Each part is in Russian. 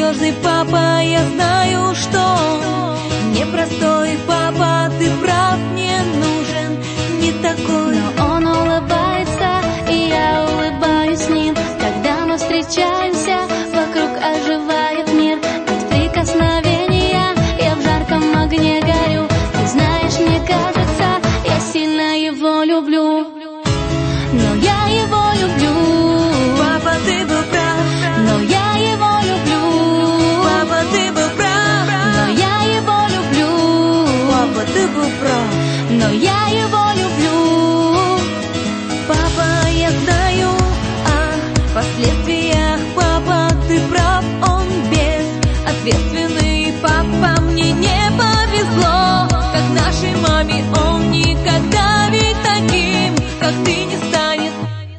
надежный папа, я знаю, что он непростой папа, ты прав, мне нужен не такой. Но он улыбается, и я улыбаюсь с ним. Когда мы встречаемся, вокруг оживает мир. От прикосновения я в жарком огне горю. Ты знаешь, мне кажется, я сильно его люблю. Но я его люблю. Папа, ты был прав, Но я его люблю. папа, ты был прав, Но я его люблю. папа, ты был прав. Но я его люблю. Папа, я знаю о последствиях, папа, ты прав, он безответственный. Папа, мне не повезло, как нашей маме, он никогда ведь таким, как ты, не станет.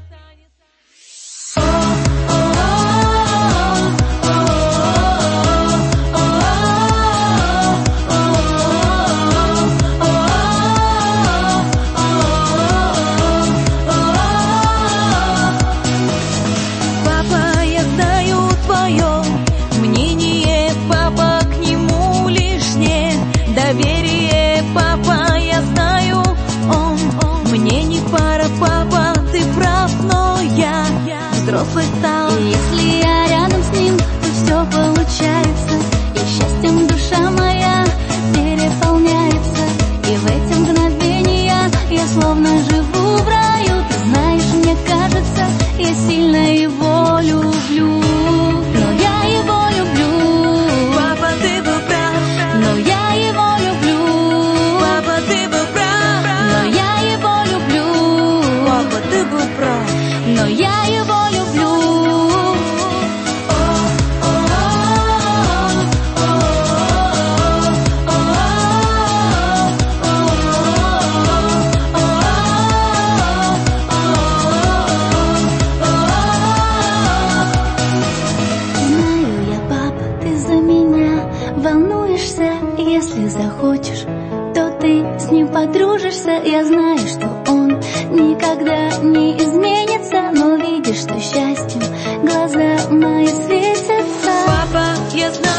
Папа, я знаю твое мнение, папа, к нему лишнее доверие. Папа, я знаю, он мне не пара, папа, ты прав, но я взрослый стал. И если я рядом с ним, то все получается. И счастьем душа моя переполняется. И в эти мгновения я словно живу в раю. Ты знаешь, мне кажется, я сильно его люблю. Но я его люблю. Папа, ты был прав, Но я его люблю. папа, ты был прав, Но я его люблю. папа, ты был прав. Но я его люблю. Знаю я, папа, ты за меня волнуешься. Если захочешь, то ты с ним подружишься. Я знаю, что он никогда не изменится. Но видишь, что счастьем глаза мои светятся. Папа, я знаю.